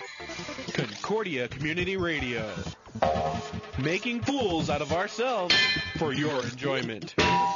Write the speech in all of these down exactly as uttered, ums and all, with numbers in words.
Concordia Community Radio. Making fools out of ourselves for your enjoyment.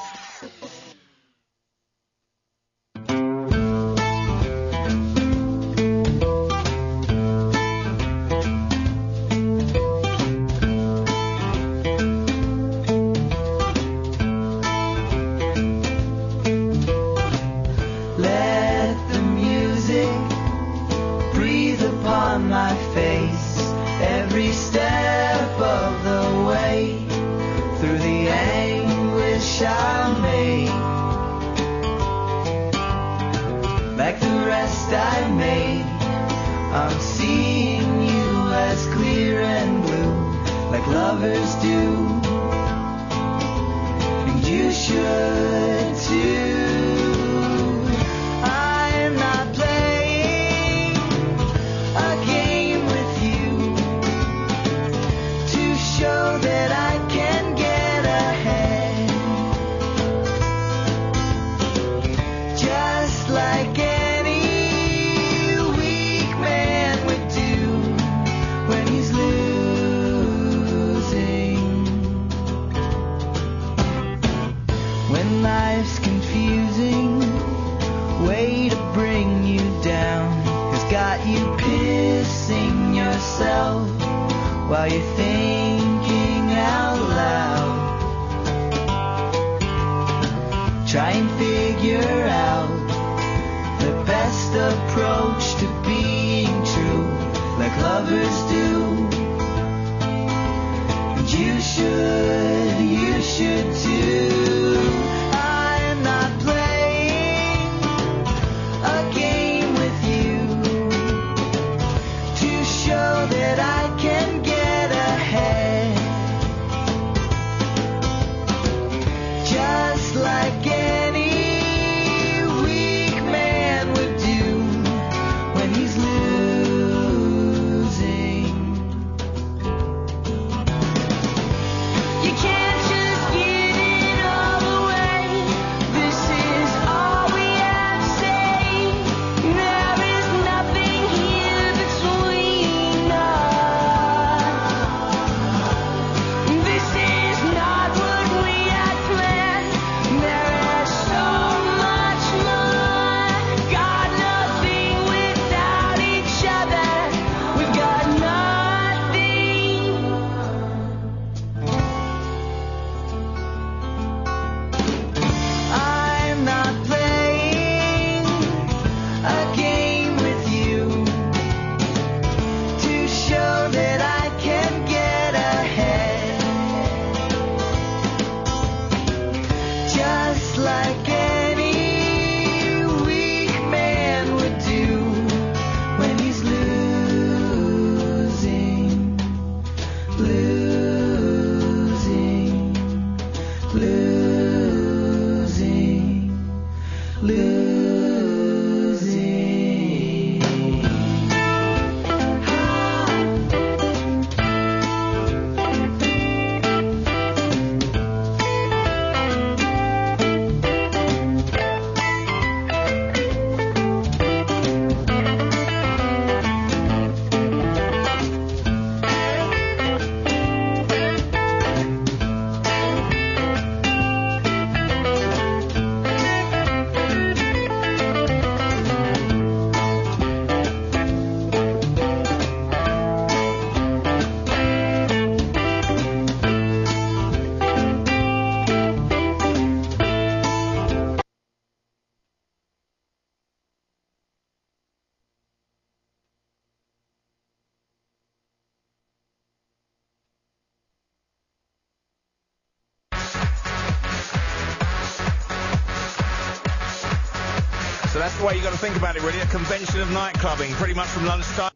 That's the way you got to think about it, really. A convention of nightclubbing, pretty much from lunchtime.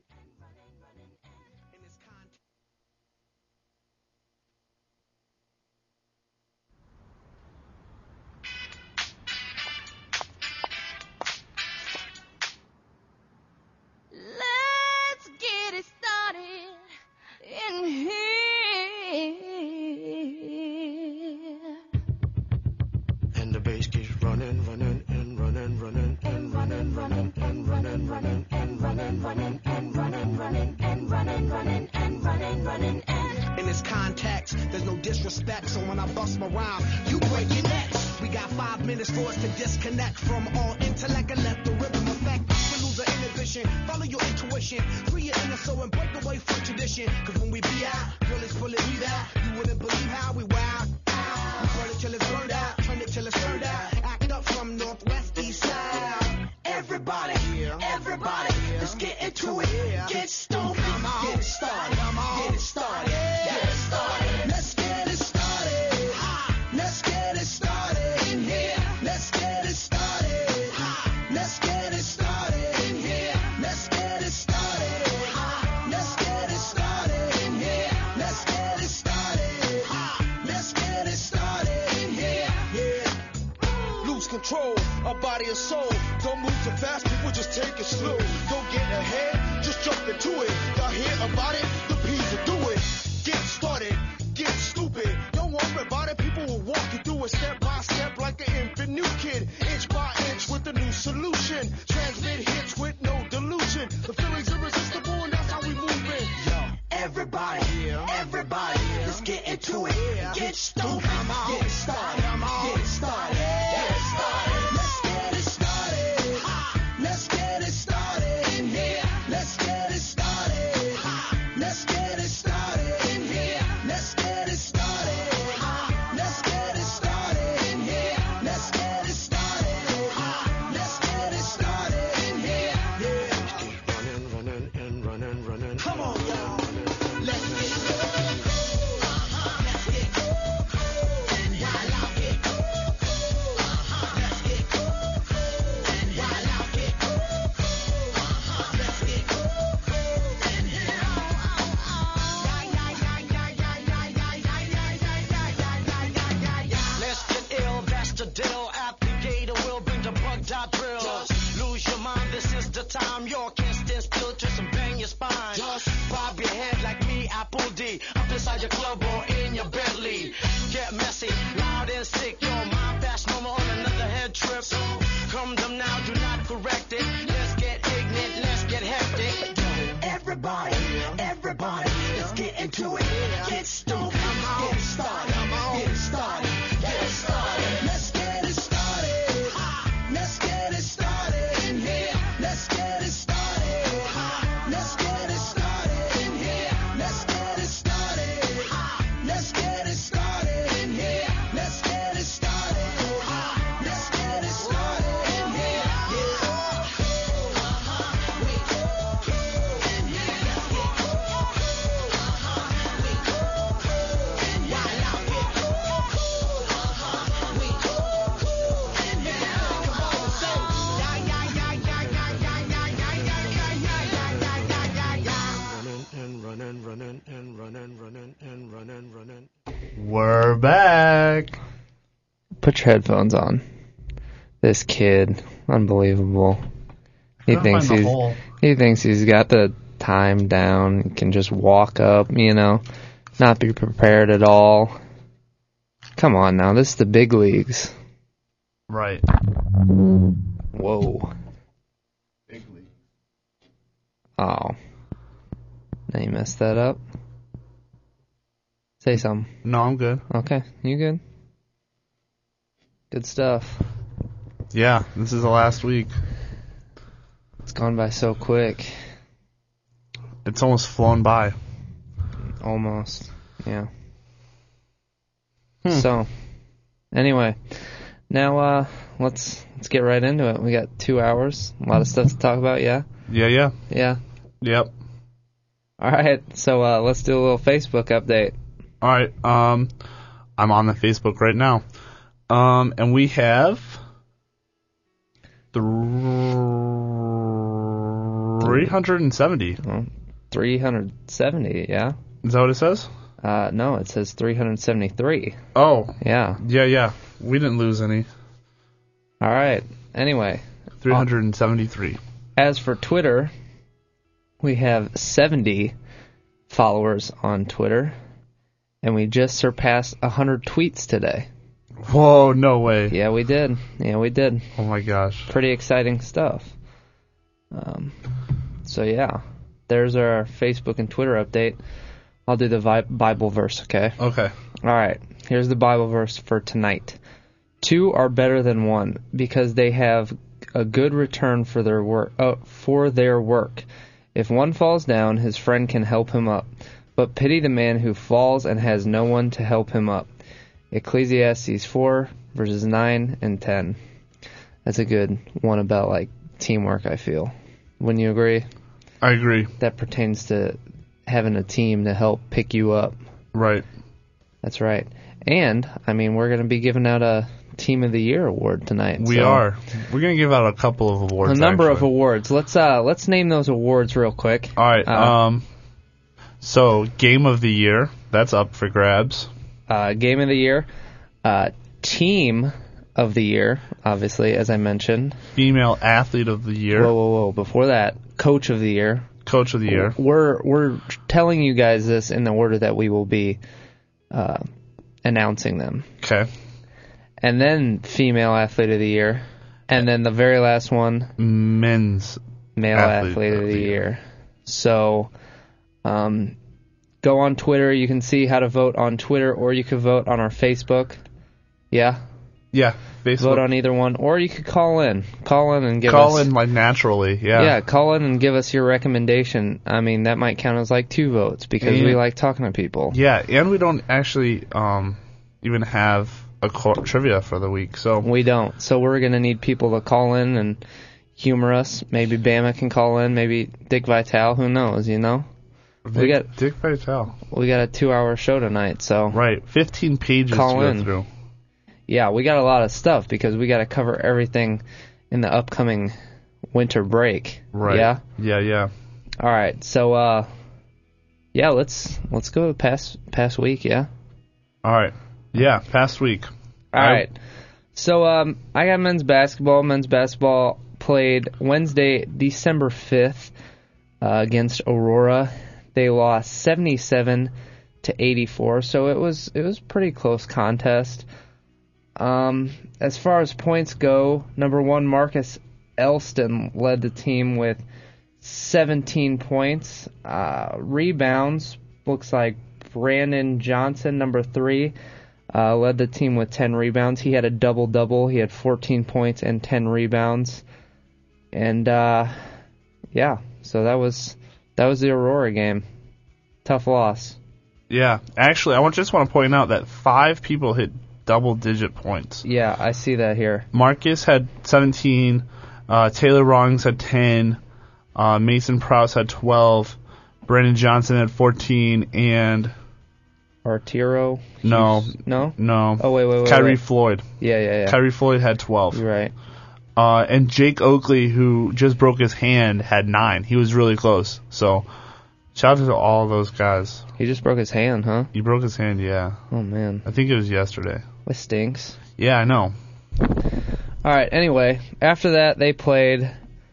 Let's get it started in here. And the bass keeps running, running, and running, running, and running, running, and running, running, and running, running, and running. is for us to disconnect from all intellect and let the rhythm affect. We lose our inhibition, follow your intuition, free your inner soul and break away from tradition. Cause when we be out, girl, it's full of me out. You wouldn't believe how we wow. We burn it till it's burned out, turn it till it's turned out. Act up from northwest, east side. Everybody, everybody, let's get into it. Get stupid, get it started, get it started, get it started. Let's get it started. Let's get it started in here. Let's get it started. Let's get it started in here. Let's get it started. Let's get it started in here. Let's get it started. Let's get it started in here. Yeah. Lose control, our body and soul. Don't move too fast, people just take it slow. Don't get ahead, just jump into it. Y'all hear about it? The P's will do it. Get started, get stupid. Don't worry about it, people will walk you through it step by step like an infant new kid. Inch by inch with a new solution. Transmit hits with no delusion. The feeling's irresistible and that's how we move it. Yo, everybody, everybody, let's get into it. Get stupid, get it started, get it started, get it started. Let's get it started. Let's get it started in here. Let's get it started. Let's get it started in here. Let's get it started. Let's get it started in here. Let's get it started. Let's get it started in here. Yeah. Running, running, and running, running. Come on, y'all. Let's get it. Let's get it. And while I get it. Let's get it. And while I get it. Let's get it. And let's get ill, that's the deal. Applicator will bring the bug dot drill. Just lose your mind, this is the time. You can't stand still, twist and bang your spine. Just bob your head like me, Apple D. Up inside your club or in your Bentley. Get messy, loud and sick. Your mind fast, no more on another head trip. So come them now, do not correct it. Let's get ignorant, let's get hectic. Everybody, everybody, let's get into it. Get stupid, get it started, get it started, get it started. Let's get it started. Let's get it started in here. Let's get it started. Let's get it started in here. Let's get it started. Let's get it started in here. Let's get it started. Let's get it started in here. Running, running, and running, running, and running, running. We're back. Put your headphones on. This kid, unbelievable. He Couldn't thinks find the he's hole. he thinks he's got the time down. He can just walk up, you know, not be prepared at all. Come on now, this is the big leagues. Right. Whoa. Big league. Oh. Now you messed that up. Say something. No, I'm good. Okay, you good? Good stuff. Yeah, this is the last week. It's gone by so quick. It's almost flown by. Almost. Yeah. Hmm. So, anyway, now uh, let's let's get right into it. We got two hours, a lot of stuff to talk about. Yeah. Yeah, yeah. Yeah. Yep. All right. So uh, let's do a little Facebook update. All right. Um, I'm on the Facebook right now. Um, and we have three hundred seventy. Well, three hundred seventy. Yeah. Is that what it says? Uh, no, it says three hundred seventy-three. Oh. Yeah. Yeah, yeah. We didn't lose any. All right. Anyway. three hundred seventy-three. As for Twitter, we have seventy followers on Twitter, and we just surpassed one hundred tweets today. Whoa, no way. Yeah, we did. Yeah, we did. Oh my gosh. Pretty exciting stuff. Um, so yeah, there's our Facebook and Twitter update. I'll do the vi- Bible verse, okay? Okay. All right. Here's the Bible verse for tonight. Two are better than one because they have a good return for their work. Uh, for their work. If one falls down, his friend can help him up. But pity the man who falls and has no one to help him up. Ecclesiastes four, verses nine and ten. That's a good one about, like, teamwork, I feel. Wouldn't you agree? I agree. That pertains to having a team to help pick you up. Right. That's right. And, I mean, we're going to be giving out a Team of the Year award tonight. We so are. We're going to give out a couple of awards, A number actually. of awards. Let's uh, let's name those awards real quick. All right. Uh, Um, so, Game of the Year, that's up for grabs. Uh, Game of the Year. Uh, team of the Year, obviously, as I mentioned. Female Athlete of the Year. Whoa, whoa, whoa. Before that, Coach of the Year. Coach of the Year. We're we're telling you guys this in the order that we will be uh, announcing them. Okay. And then Female Athlete of the Year. And then the very last one, Men's Male Athlete, Athlete of the Year. So, um, go on Twitter. You can see how to vote on Twitter, or you can vote on our Facebook. Yeah? Yeah, Facebook. Vote on either one. Or you could call in. Call in and give Call us... in, like, naturally, yeah. Yeah, call in and give us your recommendation. I mean, that might count as, like, two votes, because And- we like talking to people. Yeah, and we don't actually um, even have a co- trivia for the week, so... We don't. So we're going to need people to call in and humor us. Maybe Bama can call in. Maybe Dick Vitale. Who knows, you know? Dick, we got Dick Vitale. we got a two-hour show tonight, so... Right, fifteen pages Call to in. go through. Yeah, we got a lot of stuff because we got to cover everything in the upcoming winter break. Right. Yeah? Yeah, yeah. All right. So, uh, yeah, let's let's go to past past week, yeah? All right. Yeah, past week. All I- right. So, um, I got men's basketball. Men's basketball played Wednesday, December fifth, uh, against Aurora. They lost seventy-seven to eighty-four, so it was it was a pretty close contest. Um, as far as points go, number one, Marcus Elston led the team with seventeen points. Uh, rebounds, looks like Brandon Johnson, number three, uh, led the team with ten rebounds. He had a double-double. He had fourteen points and ten rebounds. And, uh, yeah, so that was that was the Aurora game. Tough loss. Yeah, actually, I want, just want to point out that five people hit double-digit points. Yeah, I see that here. Marcus had seventeen, uh, Taylor Rawlings had ten, uh, Mason Prowse had twelve, Brandon Johnson had fourteen, and... Arturo? No. Hughes- No? No. Oh, wait, wait, wait. Kyrie wait. Floyd. Yeah, yeah, yeah. Kyrie Floyd had twelve. You're right. Uh, and Jake Oakley, who just broke his hand, had nine. He was really close. So, shout out to all those guys. He just broke his hand, huh? He broke his hand, yeah. Oh, man. I think it was yesterday. This stinks. Yeah, I know. All right, anyway, after that, they played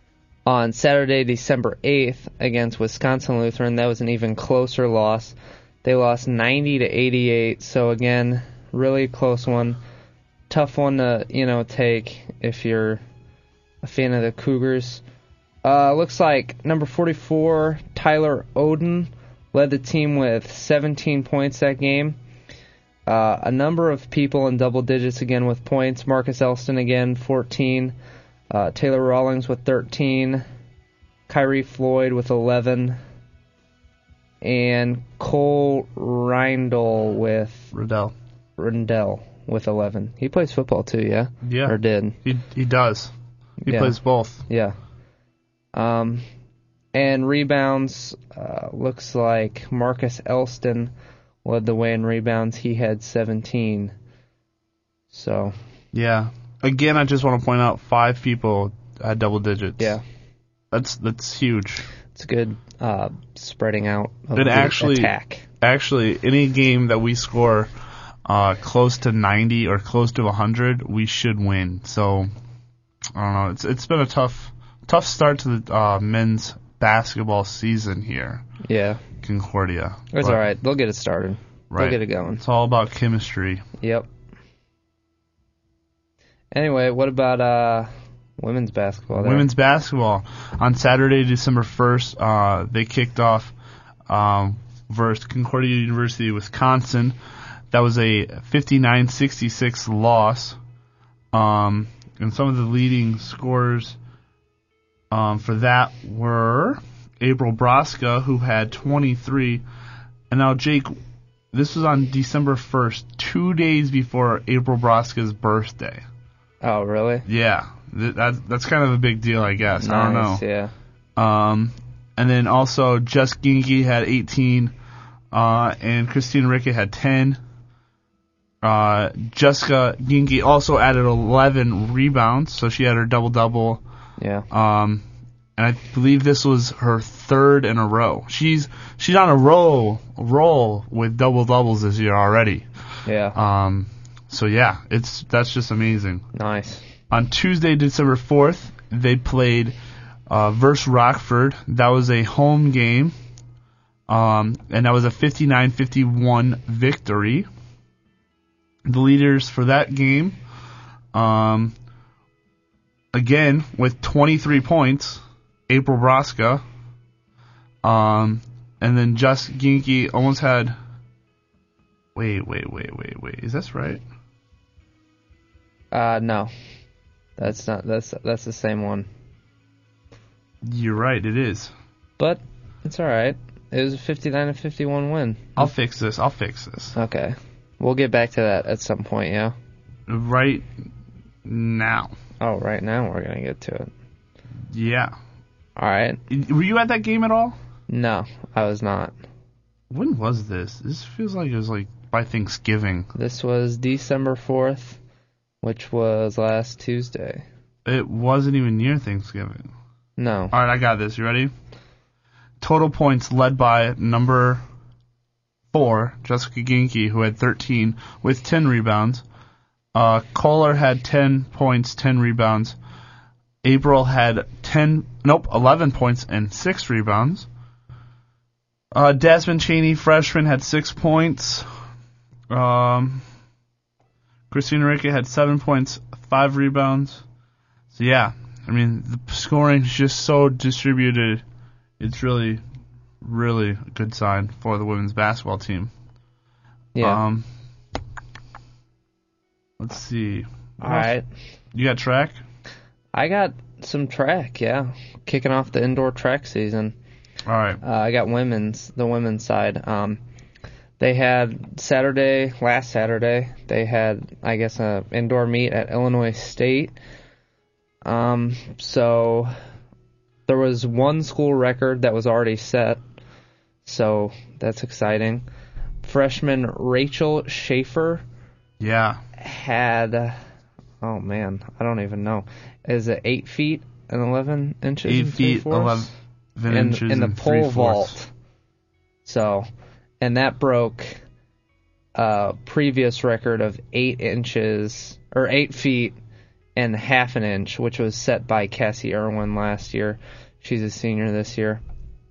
on Saturday, December eighth against Wisconsin Lutheran. That was an even closer loss. They lost ninety to eighty-eight, so again, really close one. Tough one to, you know, take if you're a fan of the Cougars. Uh, looks like number forty-four, Tyler Oden, led the team with seventeen points that game. Uh, a number of people in double digits again with points. Marcus Elston again, fourteen. Uh, Taylor Rawlings with thirteen. Kyrie Floyd with eleven. And Cole Reindl with Riddell. Rindell with eleven. He plays football too, yeah? Yeah. Or did? He he does. He Yeah. plays both. Yeah. Um, and rebounds, uh, looks like Marcus Elston led the way in rebounds. He had seventeen. So, Yeah. Again, I just want to point out five people had double digits. yeah, That's that's huge. it's good uh, spreading out of It the actually- attack. Actually, any game that we score uh, close to ninety or close to one hundred, we should win. So, I don't know. It's it's been a tough tough start to the uh, men's basketball season here, Yeah, Concordia. it's But- all right. They'll get it started. Right. They'll get it going. It's all about chemistry. Yep. Anyway, what about uh, women's basketball? There? Women's basketball on Saturday, December first, uh, they kicked off um, versus Concordia University, Wisconsin. That was a fifty-nine sixty-six loss. Um, and some of the leading scorers um, for that were April Broska, who had twenty-three. And now, Jake, this was on December first, two days before April Broska's birthday. Oh, really? Yeah, th- that's that's kind of a big deal, I guess. I don't know. Nice, yeah. Um, and then also Jess Ginke had eighteen, uh, and Christina Rickett had ten. Uh, Jessica Ginke also added eleven rebounds, so she had her double-double. Yeah. Um, and I believe this was her third in a row. She's she's on a roll roll with double-doubles this year already. Yeah. Um, so yeah, it's that's just amazing. Nice. On Tuesday, December fourth, they played uh, versus Rockford. That was a home game, um, and that was a fifty-nine fifty-one victory. The leaders for that game, um, again, with twenty-three points, April Broska, um, and then Jess Ginke almost had... Wait, wait, wait, wait, wait. Is this right? Uh, no. That's not, that's, that's the same one. You're right, it is. But, it's alright. It was a fifty-nine to fifty-one win. I'll fix this, I'll fix this. Okay. We'll get back to that at some point, yeah? Right now. Oh, right now we're going to get to it. Yeah. Alright. Were you at that game at all? No, I was not. When was this? This feels like it was like by Thanksgiving. This was December fourth, which was last Tuesday. It wasn't even near Thanksgiving. No. Alright, I got this. You ready? Total points led by number four, Jessica Ginke, who had thirteen with ten rebounds. Uh, Kohler had ten points, ten rebounds. April had ten, nope, eleven points and six rebounds. Uh, Desmond Cheney, freshman, had six points. Um, Christina Rickett had seven points, five rebounds. So yeah, I mean, the scoring is just so distributed. It's really, really a good sign for the women's basketball team. Yeah. Um, let's see. All right. You got track? I got some track, yeah. Kicking off the indoor track season. All right. Uh, I got women's, the women's side. Um, they had Saturday, last Saturday, they had, I guess, a indoor meet at Illinois State. Um, so there was one school record that was already set, so that's exciting. Freshman Rachel Schaefer Yeah. had, oh man, I don't even know. Is it eight feet and eleven inches? Eight and feet, three-fourths? eleven in, inches in the and pole three-fourths. vault. So, and that broke a previous record of eight inches or eight feet and half an inch, which was set by Cassie Irwin last year. She's a senior this year.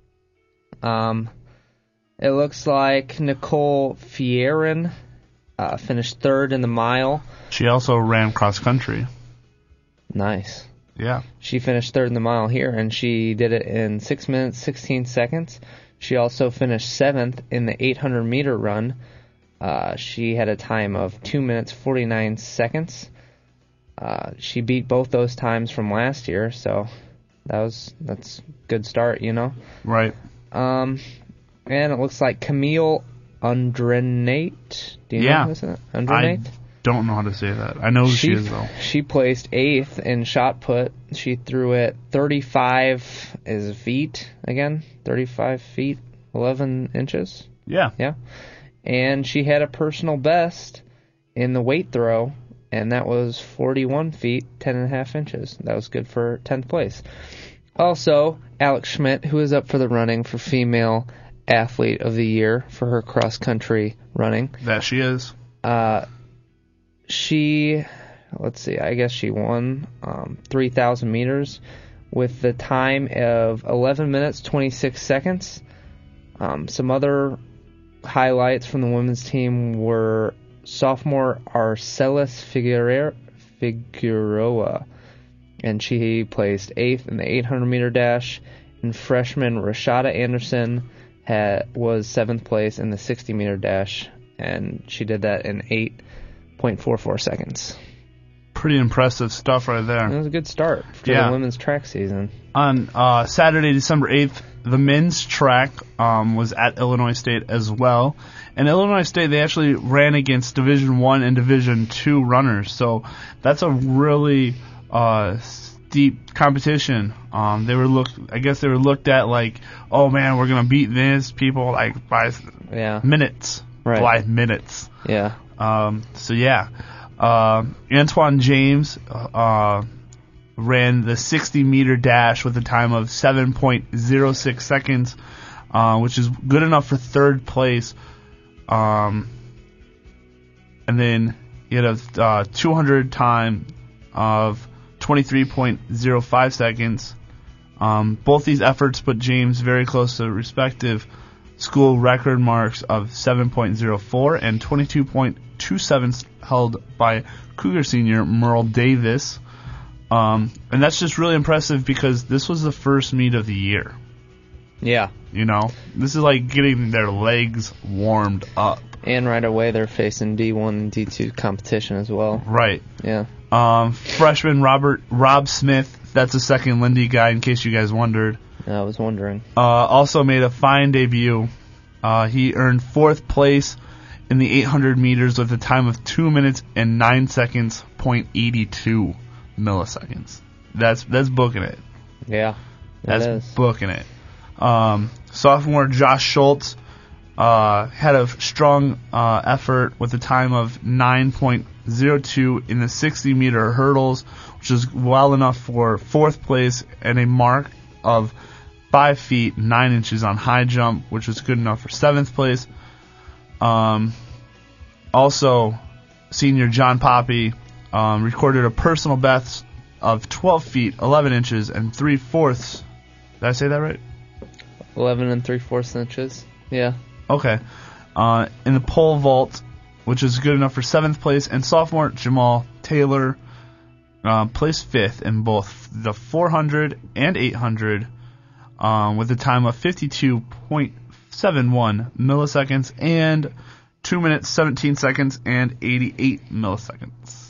Um, it looks like Nicole Fierin uh, finished third in the mile. She also ran cross country. Nice. Yeah. She finished third in the mile here, and she did it in six minutes, sixteen seconds. She also finished seventh in the eight hundred meter run. Uh, she had a time of two minutes, forty-nine seconds. Uh, she beat both those times from last year, so that was that's a good start, you know. Right. Um, and it looks like Camille Undrenate. Do you Yeah. know who's that? Undrenate? I don't know how to say that. I know who she, She is, though. she placed eighth in shot put. She threw it thirty-five is feet again, thirty-five feet, eleven inches. Yeah. Yeah. And she had a personal best in the weight throw, and that was forty-one feet, ten and a half inches. That was good for tenth place. Also, Alex Schmidt, who is up for the running for Female Athlete of the Year for her cross-country running. That she is. Uh, she, let's see, I guess she won um, three thousand meters with the time of eleven minutes, twenty-six seconds. Um, some other highlights from the women's team were sophomore Arcelis Figueroa, Figueroa, and she placed eighth in the eight hundred meter dash, and freshman Rashada Anderson had, was seventh place in the sixty meter dash, and she did that in eight point four four seconds. pretty impressive stuff right It there. was a good start for Yeah. the women's track season. On uh, Saturday, December eighth, the men's track um, was at Illinois State as well. And Illinois State, they actually ran against Division One and Division Two runners, so that's a really uh, steep competition. Um, they were looked, I guess they were looked at like, oh man, we're gonna beat this people like by Yeah. minutes, Right. by minutes. Yeah. Um, so yeah, uh, Antoine James uh, ran the sixty meter dash with a time of seven point zero six seconds, uh, which is good enough for third place. Um, and then he had a uh, two hundred time of twenty-three point zero five seconds. Um, both these efforts put James very close to respective school record marks of seven point zero four and twenty-two point two seven held by Cougar senior Merle Davis. Um, and that's just really impressive because this was the first meet of the year. Yeah. You know, this is like getting their legs warmed up. And right away they're facing D one and D two competition as well. Right. Yeah. Um, freshman Robert Rob Smith, that's a second Lindy guy in case you guys wondered. I was wondering. Uh, also made a fine debut. Uh, he earned fourth place in the eight hundred meters with a time of two minutes and nine seconds, point eight two milliseconds. That's that's booking it. Yeah. That's it is. booking it. Um, sophomore Josh Schultz uh, had a strong uh, effort with a time of nine point zero two in the sixty meter hurdles, which is well enough for fourth place and a mark of five feet nine inches on high jump, which was good enough for seventh place. Um, also, senior John Poppy um, recorded a personal best of twelve feet eleven inches and three fourths. Did I say that right? Eleven and three fourths inches. Yeah. Okay. Uh, in the pole vault, which is good enough for seventh place, and sophomore Jamal Taylor uh, placed fifth in both the four hundred and eight hundred um, with a time of fifty-two point seven one milliseconds and two minutes seventeen seconds and eighty-eight milliseconds.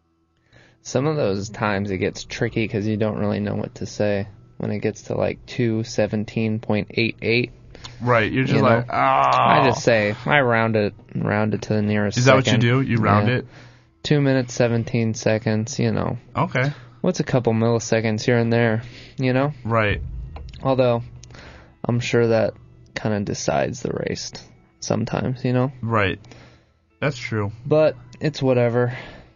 Some of those times it gets tricky because you don't really know what to say when it gets to like two seventeen point eight eight. Right, you're just You like, know, ah. I just say I round it, round it to the nearest. Is that what second. you do? You round Yeah. it? Two minutes seventeen seconds. You know. Okay. What's a couple milliseconds here and there? You know. Right. Although, I'm sure that kind of decides the race sometimes. You know. Right. That's true. But it's whatever.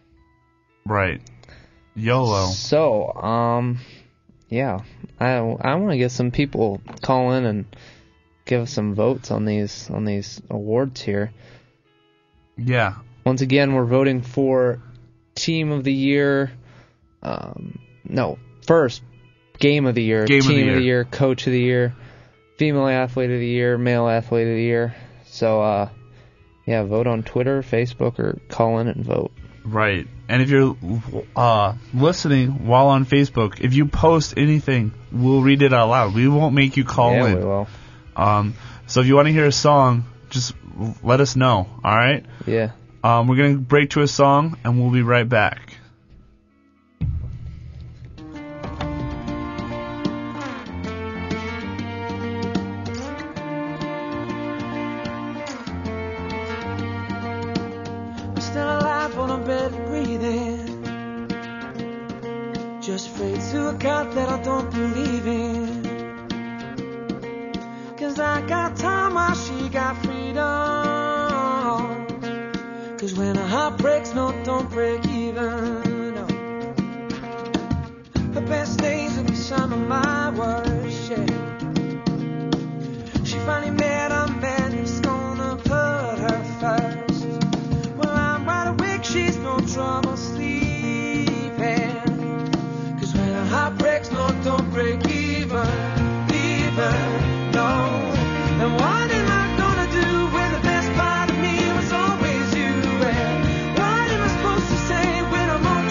Right. YOLO. So, um, yeah, I I want to get some people call in and give us some votes on these on these awards here. Yeah. Once again, we're voting for Team of the Year. Um, no, first Game of the Year, Game of Team the of the Year. Year, Coach of the Year, Female Athlete of the Year, Male Athlete of the Year. So, uh, yeah, vote on Twitter, Facebook, or call in and vote. Right. And if you're uh, listening while on Facebook, if you post anything, we'll read it out loud. We won't make you call yeah, in. we will. Um, so if you want to hear a song, just let us know. All right? Yeah. Um, we're going to break to a song, and we'll be right back. Still alive on a bed breathing. Just afraid to a God that I don't believe in. Cause I got time while she got freedom. Cause when a heart breaks, no, don't break even. No. Her best days will be some of my worst, yeah. She finally met a man who's gonna put her first. She's no trouble sleeping. Cause when a heart breaks, no, don't break even, even, no. And what am I gonna do when the best part of me was always you? And what am I supposed to say when I'm on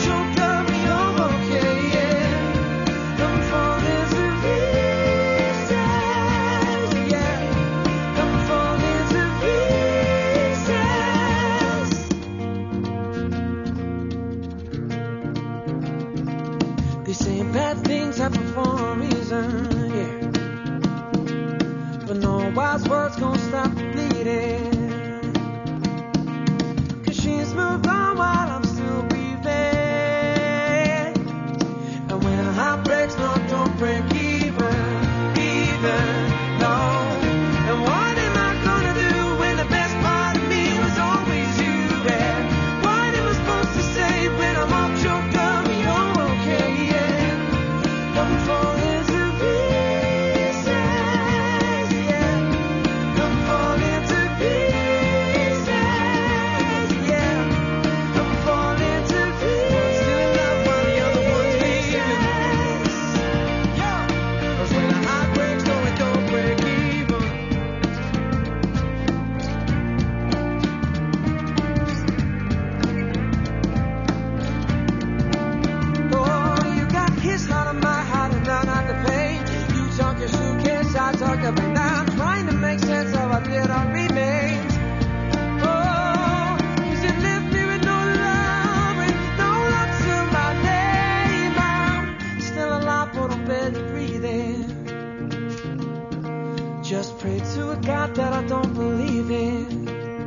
just pray to a God that I don't believe in.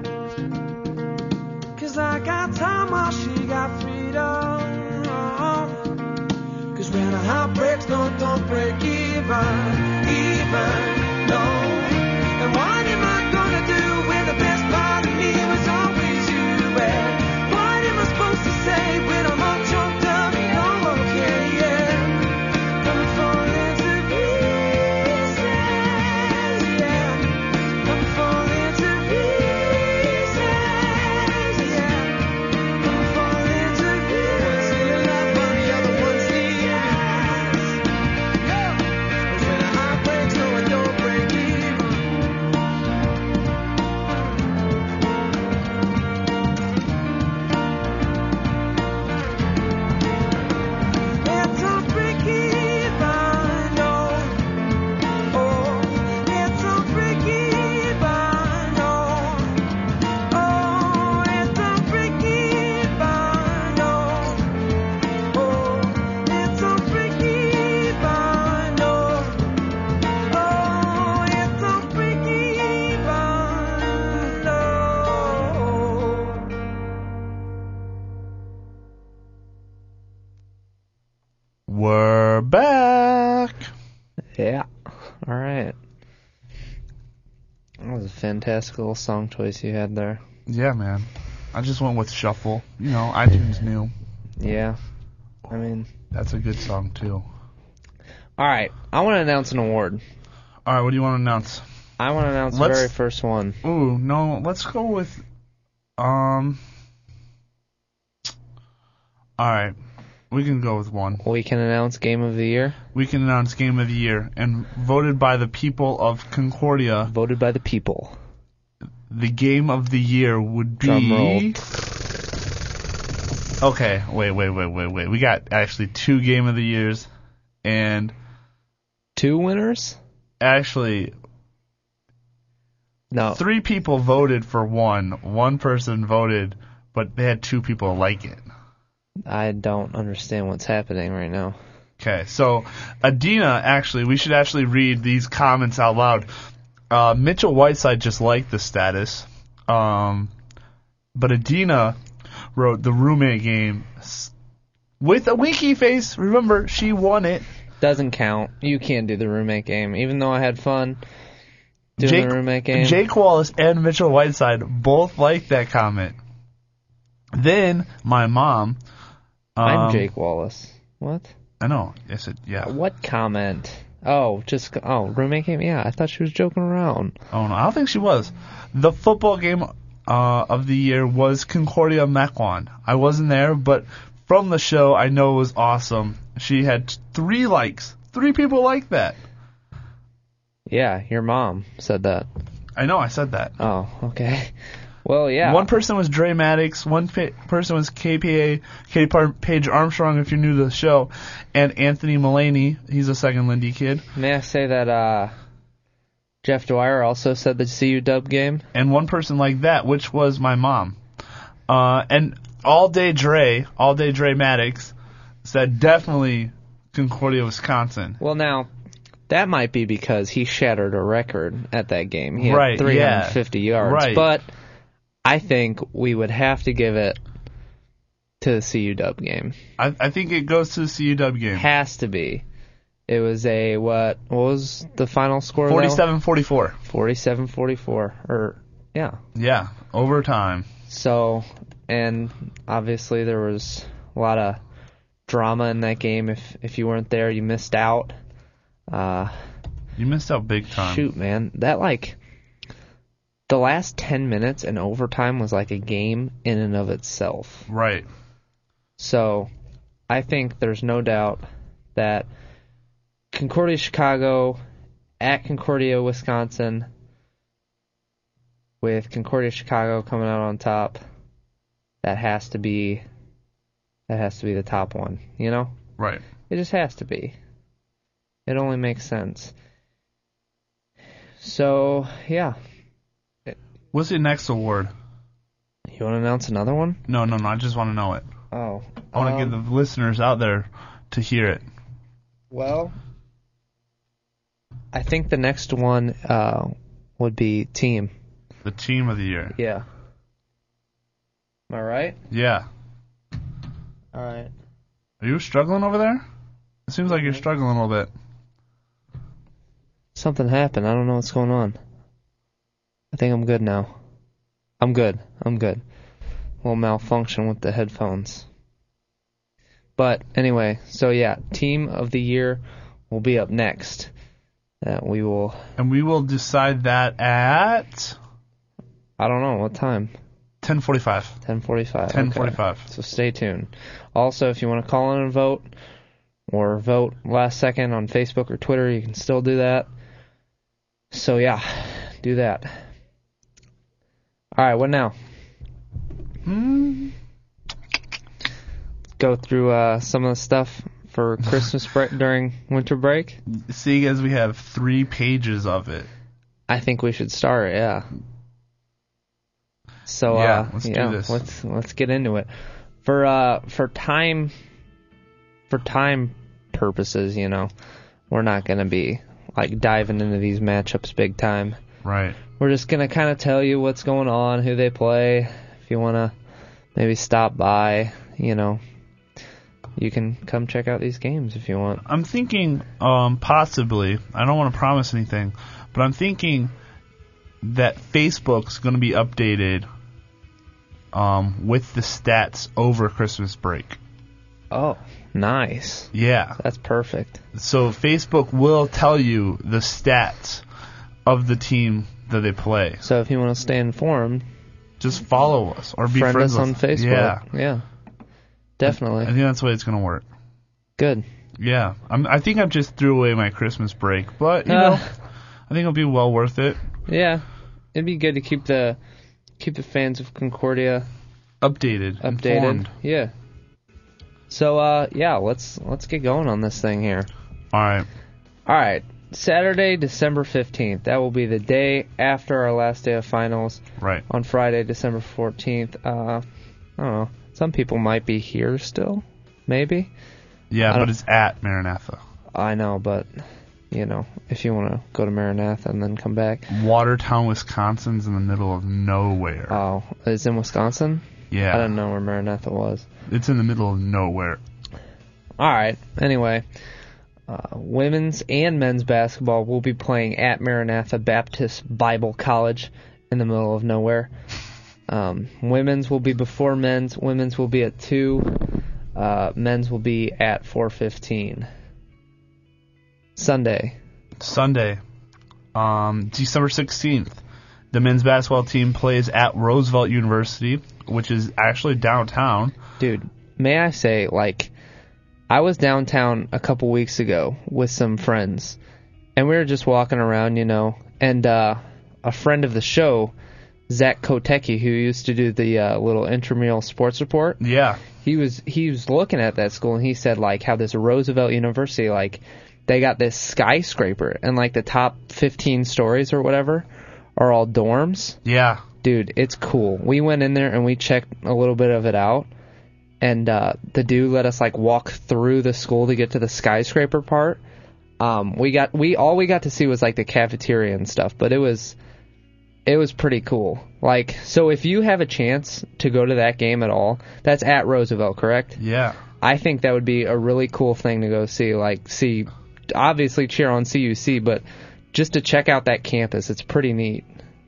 Cause I got time while she got freedom. Cause when a heart breaks, don't, don't break even, even, no. And what am I gonna do when the best part of me was always you? And what am I supposed to say when I'm all choked up? Oh, okay, yeah. I'm falling to pieces, yeah. I'm falling to pieces, yeah. I'm falling to pieces. One still alive, while the other one's sleeping. Yeah. When a heart breaks, no, it don't break even. It don't break even, no. Oh, it don't break even, no. Oh, it don't break even, no. Oh, it don't break even, no. Oh, it don't break even, no. We're back. Yeah. All right. That was a fantastic little song choice you had there. Yeah, man. I just went with Shuffle. You know, iTunes new. Yeah. I mean, That's a good song, too. all right. I want to announce an award. All right, what do you want to announce? I want to announce Let's- the very first one. Ooh, no, let's go with, um, all right, we can go with one. We can announce Game of the Year, We can announce Game of the Year, and voted by the people of Concordia, voted by the people. the Game of the Year would be... Drum roll. Okay, wait, wait, wait, wait, wait. We got actually two Game of the Years, and Two winners? actually No. three people voted for one. One person voted, but they had two people like it. I don't understand what's happening right now. Okay, so Adina, actually, we should actually read these comments out loud. Uh, Mitchell Whiteside just liked the status, um, but Adina wrote the roommate game s- with a winky face. Remember, she won it. Doesn't count. You can't do the roommate game, even though I had fun doing Jake, the roommate game. Jake Wallace and Mitchell Whiteside both liked that comment. Then my mom. Um, I'm Jake Wallace. What? I know. I said yeah. What comment? Oh, just oh roommate game. Yeah, I thought she was joking around. Oh no, I don't think she was. The football game uh, of the year was Concordia Mequon. I wasn't there, but from the show, I know it was awesome. She had three likes. Three people liked that. Yeah, your mom said that. I know, I said that. Oh, okay. Well, yeah. One person was Dre Maddox, one pa- person was K P A, Katie Par- Paige Armstrong, if you're new to the show, and Anthony Mullaney. He's a second Lindy kid. May I say that uh, Jeff Dwyer also said the C U Dub game? And one person like that, which was my mom. Uh, and All Day Dre, All Day Dre Maddox, said definitely Concordia, Wisconsin. Well, now, that might be because he shattered a record at that game. He had Right, three hundred fifty yeah. yards. Right. But I think we would have to give it to the C U Dub game. I, I think it goes to the C U W game. Has to be. It was a, what, what was the final score? forty-seven forty-four. forty-seven forty-four. Or, yeah. Yeah, overtime. So, and obviously there was a lot of drama in that game. If if you weren't there, you missed out. Uh, You missed out big time. shoot, man. That, like, the last ten minutes in overtime was like a game in and of itself. Right. So, I think there's no doubt that Concordia, Chicago, at Concordia, Wisconsin, with Concordia, Chicago coming out on top, that has to be, that has to be the top one, you know? Right. It just has to be. It only makes sense. So, yeah. What's the next award? You want to announce another one? No, no, no. I just want to know it. Oh. I want to um, get the listeners out there to hear it. Well, I think the next one uh, would be team. The team of the year. Yeah. Am I right? Yeah. All right. Are you struggling over there? It seems like you're struggling a little bit. Something happened. I don't know what's going on. I think I'm good now. I'm good. I'm good. A little malfunction with the headphones. But anyway, so yeah, team of the year will be up next. Uh, we will. And we will decide that at I don't know what time. ten forty-five. ten forty-five. ten forty-five. Okay. So stay tuned. Also, if you want to call in and vote, or vote last second on Facebook or Twitter, you can still do that. So yeah, do that. All right, what now? Hmm. Go through uh, some of the stuff for Christmas break during winter break. Seeing as we have three pages of it. I think we should start. Yeah. So yeah, uh, let's yeah, do this. Let's let's get into it. For uh for time for time purposes, you know, we're not gonna be like diving into these matchups big time. Right. We're just gonna kind of tell you what's going on, who they play. If you wanna maybe stop by, you know, you can come check out these games if you want. I'm thinking um, possibly, I don't want to promise anything, but I'm thinking that Facebook's going to be updated um, with the stats over Christmas break. Oh, nice. Yeah. That's perfect. So Facebook will tell you the stats of the team that they play. So if you want to stay informed, just follow us or be friend friends us with on Facebook. Yeah. Yeah. Definitely. I think that's the way it's going to work. Good. Yeah. I'm, I think I just threw away my Christmas break, but, you Uh, know, I think it'll be well worth it. Yeah. It'd be good to keep the keep the fans of Concordia Updated. updated. Informed. Yeah. So, uh, yeah, let's let's get going on this thing here. All right. All right. Saturday, December fifteenth. That will be the day after our last day of finals. Right. On Friday, December fourteenth. Uh, I don't know. Some people might be here still. Maybe. Yeah, I but don't- it's at Maranatha. I know, but, you know, if you want to go to Maranatha and then come back. Watertown, Wisconsin's in the middle of nowhere. Oh, it's in Wisconsin? yeah. I didn't know where Maranatha was. It's in the middle of nowhere. All right. Anyway, uh, women's and men's basketball will be playing at Maranatha Baptist Bible College in the middle of nowhere. Um, women's will be before men's. Women's will be at two. Uh, men's will be at four fifteen. Sunday. Sunday, um, December sixteenth, the men's basketball team plays at Roosevelt University, which is actually downtown. Dude, may I say, like, I was downtown a couple weeks ago with some friends, and we were just walking around, you know, and uh, a friend of the show, Zach Kotecki, who used to do the uh, little intramural sports report, Yeah. he was he was looking at that school, and he said, like, how this Roosevelt University, like, they got this skyscraper, and, like, the top fifteen stories or whatever are all dorms. Yeah. Dude, it's cool. We went in there and we checked a little bit of it out, and uh, the dude let us like walk through the school to get to the skyscraper part. Um, we got we all we got to see was like the cafeteria and stuff, but it was it was pretty cool. Like, so if you have a chance to go to that game at all, that's at Roosevelt, correct? Yeah. I think that would be a really cool thing to go see. Like, see, obviously cheer on C U C, but just to check out that campus, it's pretty neat.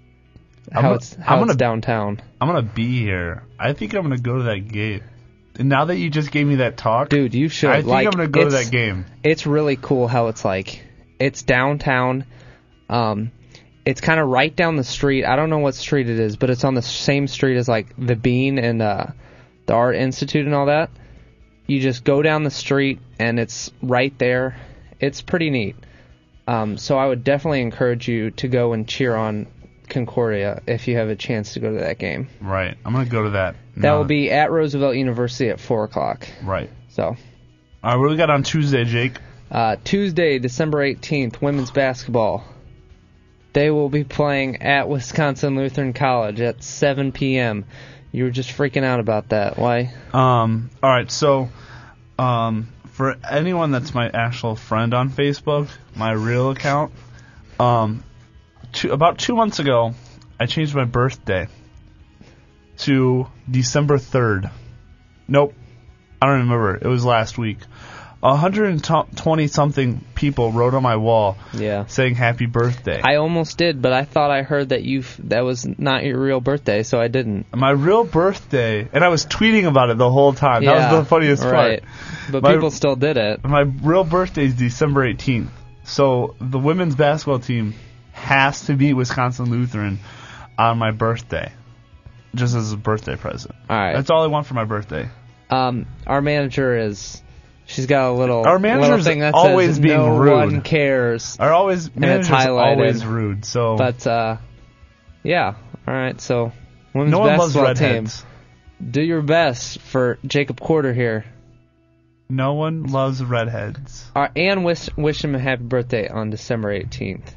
I'm How gonna- it's how I'm it's gonna- downtown. I'm going to be here. I think I'm going to go to that game. And now that you just gave me that talk, Dude, you should. I think like, I'm going to go to it's- that game. It's really cool how it's like, it's downtown. Um, it's kind of right down the street. I don't know what street it is, but it's on the same street as like the Bean and uh, the Art Institute and all that. You just go down the street and it's right there. It's pretty neat. Um, so I would definitely encourage you to go and cheer on Concordia if you have a chance to go to that game. Right. I'm going to go to that. That now will be at Roosevelt University at four o'clock. Right. So, All right, what do we got on Tuesday, Jake? uh, Tuesday, December eighteenth, women's basketball. They will be playing at Wisconsin Lutheran College at seven p.m. You were just freaking out about that. Why? Um, all right, so um, for anyone that's my actual friend on Facebook, my real account, Um, two, about two months ago, I changed my birthday to December third. Nope, I don't remember. It was last week. one hundred twenty something people wrote on my wall Yeah. saying happy birthday. I almost did, but I thought I heard that you that was not your real birthday, so I didn't. My real birthday, and I was tweeting about it the whole time. Yeah, that was the funniest right. part. But My- people still did it. My real birthday is December eighteenth. So the women's basketball team has to beat Wisconsin Lutheran on my birthday, just as a birthday present. All right. That's all I want for my birthday. Um, our manager is. She's got a little. Our little manager's thing that always says, being no rude. one cares. Our always it's manager's highlighted. always rude. So, But uh, yeah. All right. So women's no one loves basketball team, redheads. do your best for Jacob Quarter here. No one loves redheads. Uh, and wish wish him a happy birthday on December eighteenth.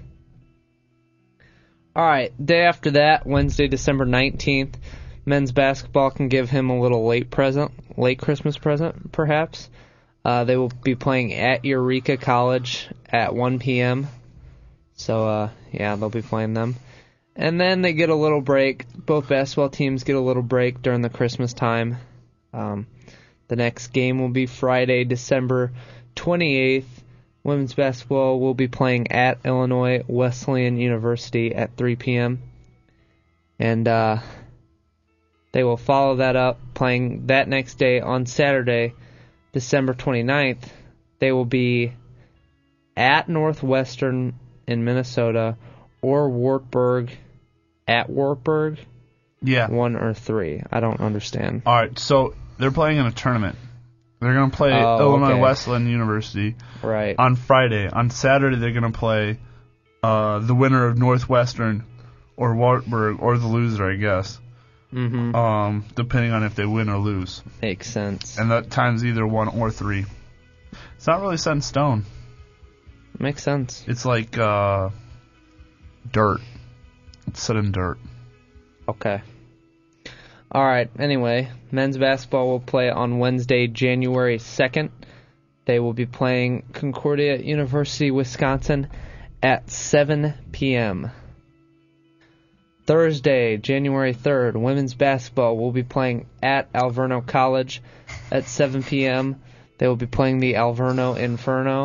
All right. Day after that, Wednesday, December nineteenth, men's basketball can give him a little late present, late Christmas present, perhaps. Uh, they will be playing at Eureka College at one p.m. So, uh, yeah, they'll be playing them. And then they get a little break. Both basketball teams get a little break during the Christmas time. Um, the next game will be Friday, December twenty-eighth. Women's basketball will be playing at Illinois Wesleyan University at three p.m. And uh, they will follow that up playing that next day on Saturday, December twenty-ninth. They will be at Northwestern in Minnesota or Wartburg at Wartburg. Yeah. One or three. I don't understand. All right. So they're playing in a tournament. They're going to play Oh, Illinois okay. Wesleyan University Right. on Friday. On Saturday, they're going to play uh, the winner of Northwestern or Wartburg, or the loser, I guess. Mm-hmm. Um, depending on if they win or lose. Makes sense. And that time's either one or three. It's not really set in stone. Makes sense. It's like uh, dirt. It's set in dirt. Okay. All right. Anyway, men's basketball will play on Wednesday, January second. They will be playing Concordia University, Wisconsin at seven p.m. Thursday, January third, women's basketball will be playing at Alverno College at seven p.m. They will be playing the Alverno Inferno.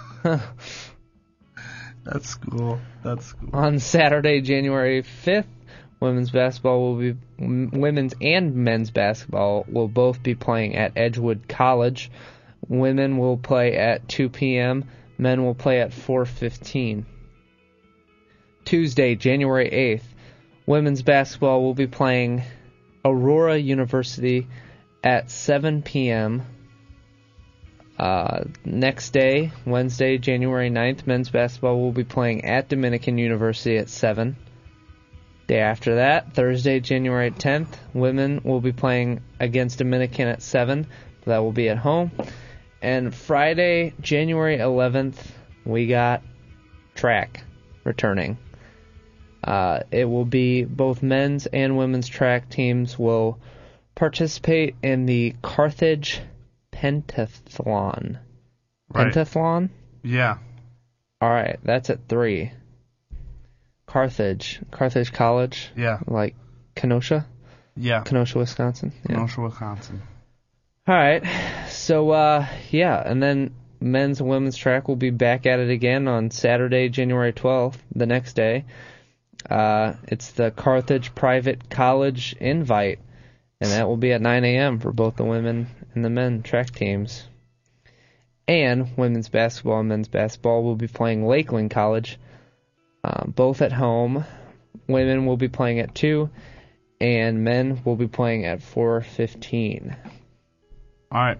That's cool. That's cool. On Saturday, January fifth, women's basketball will be m- women's and men's basketball will both be playing at Edgewood College. Women will play at two p.m. Men will play at four fifteen. Tuesday, January eighth, women's basketball will be playing Aurora University at seven p.m. Uh, next day, Wednesday, January ninth, men's basketball will be playing at Dominican University at seven. Day after that, Thursday, January tenth, women will be playing against Dominican at seven. That will be at home. And Friday, January eleventh, we got track returning. Uh, it will be both men's and women's track teams will participate in the Carthage Pentathlon. Right. Pentathlon? Yeah. All right, that's at three. Carthage. Carthage College? Yeah. Like Kenosha? Yeah. Kenosha, Wisconsin? Yeah. Kenosha, Wisconsin. All right. So, uh, yeah, and then men's and women's track will be back at it again on Saturday, January twelfth, the next day. Uh, it's the Carthage Private College Invite, and that will be at nine a.m. for both the women and the men track teams. And women's basketball and men's basketball will be playing Lakeland College, uh, both at home. Women will be playing at two, and men will be playing at four fifteen. All right.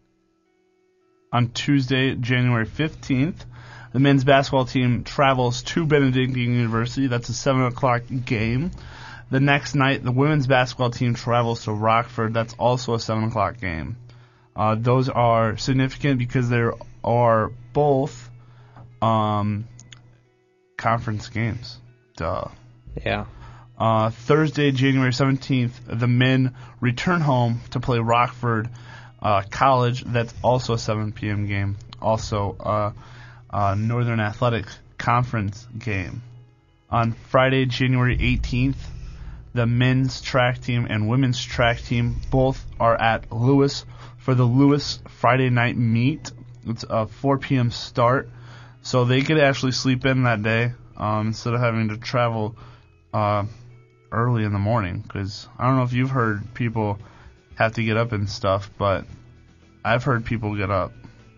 On Tuesday, January fifteenth, the men's basketball team travels to Benedictine University. That's a seven o'clock game. The next night, the women's basketball team travels to Rockford. That's also a seven o'clock game. Uh, those are significant because there are both um, conference games. Duh. Yeah. Uh, Thursday, January seventeenth, the men return home to play Rockford uh, College. That's also a seven p.m. game. Also, uh, uh, Northern Athletic conference game. On Friday, January eighteenth, the men's track team and women's track team both are at Lewis for the Lewis Friday night meet. It's a four p.m. start, so they could actually sleep in that day um, instead of having to travel uh, early in the morning. Because I don't know if you've heard people have to get up and stuff, but I've heard people get up.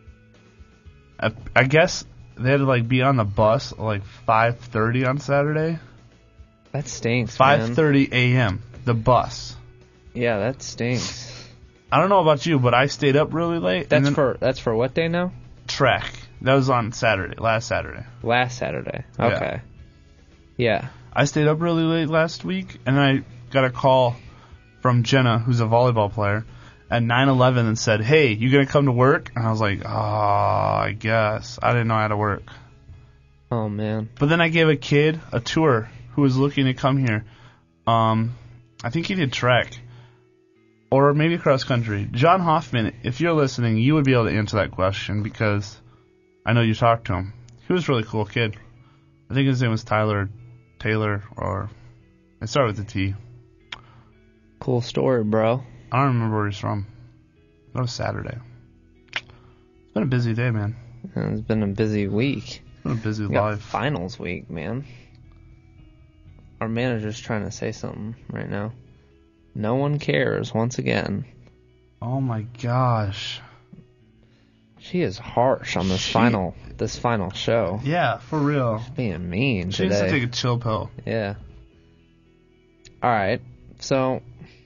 I, I guess they had to like be on the bus at like five thirty on Saturday. That stinks, five thirty a.m. The bus. Yeah, that stinks. I don't know about you, but I stayed up really late. That's and then for that's for what day now? Track. That was on Saturday, last Saturday. Last Saturday. Okay. Yeah. yeah. I stayed up really late last week, and then I got a call from Jenna, who's a volleyball player, at nine eleven and said, "Hey, you gonna come to work?" And I was like, "Oh, I guess." I didn't know how to work. Oh man. But then I gave a kid a tour who was looking to come here. Um, I think he did track. Or maybe cross country. John Hoffman, if you're listening, you would be able to answer that question because I know you talked to him. He was a really cool kid. I think his name was Tyler Taylor, or it started with a T. Cool story, bro. I don't remember where he's from. That was Saturday. It's been a busy day, man. It's been a busy week. It's been a busy We got life. finals week, man. Our manager's trying to say something right now. No one cares once again. Oh my gosh. She is harsh on this She- final this final show. Yeah, for real. Being mean She needs today. to take a chill pill. Yeah. Alright, so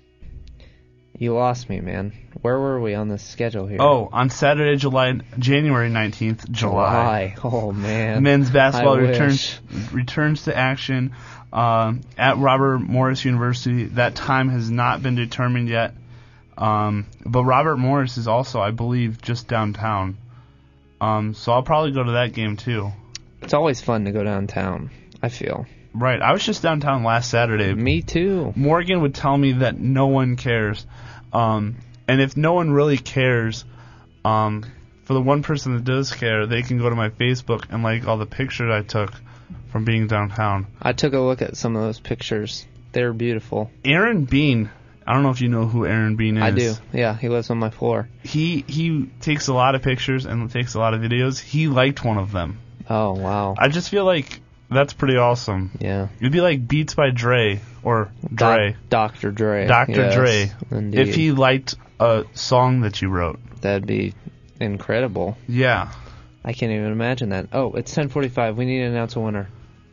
you lost me, man. Where were we on this schedule here? Oh, on Saturday, July January nineteenth, July. July. Oh man. Men's basketball I returns returns to action um, at Robert Morris University. That time has not been determined yet, um, but Robert Morris is also, I believe, just downtown. Um, so I'll probably go to that game too. It's always fun to go downtown, I feel. Right, I was just downtown last Saturday. Me too. Morgan would tell me that no one cares, um, and if no one really cares, um, for the one person that does care, they can go to my Facebook and like all the pictures I took from being downtown. I took a look at some of those pictures. They're beautiful. Aaron Bean, I don't know if you know who Aaron Bean is. I do. Yeah, he lives on my floor. He he takes a lot of pictures and takes a lot of videos. He liked one of them. Oh, wow. I just feel like that's pretty awesome. Yeah. It'd be like Beats by Dre or Dre. Doc- Doctor Dre. Doctor Yes, Dre. indeed. If he liked a song that you wrote. That'd be incredible. Yeah. I can't even imagine that. Oh, it's ten forty-five. We need to announce a winner.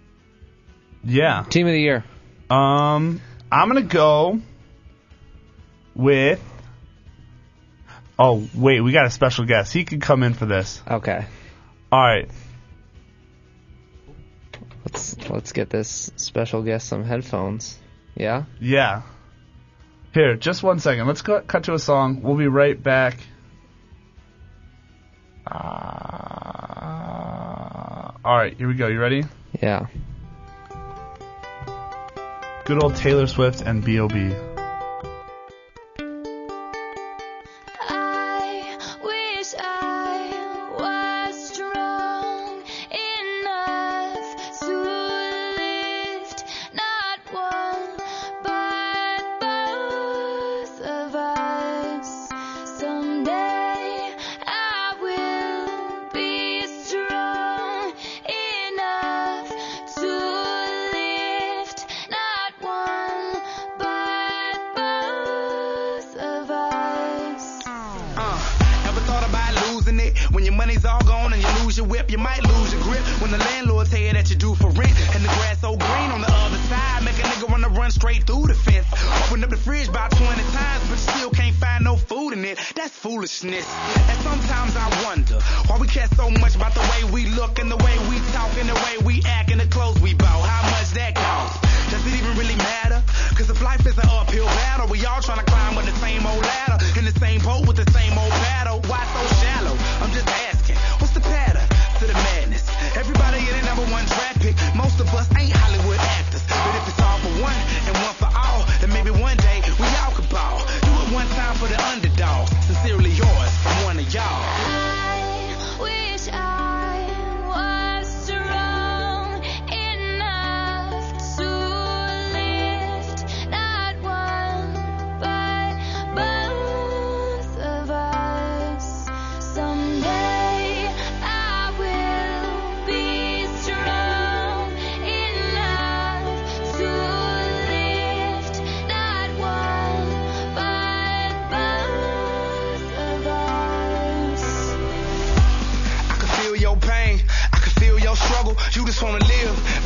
Yeah. Team of the year. Um, I'm gonna go with. Oh wait, we got a special guest. He could come in for this. Okay. All right. Let's let's get this special guest some headphones. Yeah? Yeah. Here, just one second. Let's cut cut to a song. We'll be right back. Uh, all right, here we go. You ready? Yeah. Good old Taylor Swift and B O B I wish I was strong enough to lift not one but both of us. Someday I will be strong enough to lift not one but both of us. Uh, ever thought about losing it? When your money's all gone and you lose your whip, you might lose your grip. When the landlord tell you that you due for rent and the grass so green on the other side, make a nigga wanna run straight through the fence. Open up the fridge about twenty times, but you still can't find no food in it. That's foolishness. And sometimes I wonder why we care so much about the way we look and the way we talk and the way we act and the clothes we bought. How much that costs? Does it even really matter? Cause if life is an uphill battle, we all trying to climb up the same old ladder, in the same boat with the same old battle. Why so shallow? I'm just asking, what's the pattern to the madness? Everybody in the number one draft pick, most of us ain't Hollywood actors. But if it's all for one and one for all, then maybe one day we all could ball. Do it one time for the underdog. Sincerely yours from one of y'all. I wish I was strong